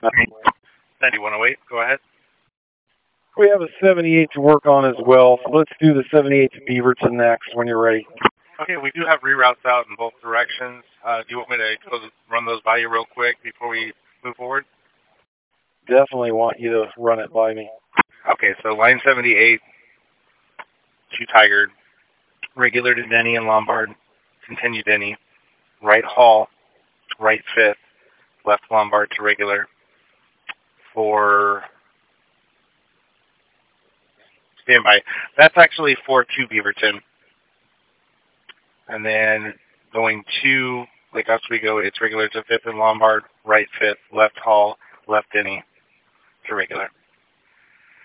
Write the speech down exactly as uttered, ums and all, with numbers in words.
ninety-one oh eight, go ahead. We have a seventy-eight to work on as well, so let's do the seventy-eight to Beaverton next when you're ready. Okay, we do have reroutes out in both directions. Uh, do you want me to go run those by you real quick before we move forward? Definitely want you to run it by me. Okay, so line seventy-eight to Tigard, regular to Denny and Lombard, continue Denny, right Hall, right fifth, left Lombard to regular for standby. That's actually for two Beaverton. And then going to Lake Oswego, it's regular to fifth and Lombard, right fifth, left Hall, left Denny to regular.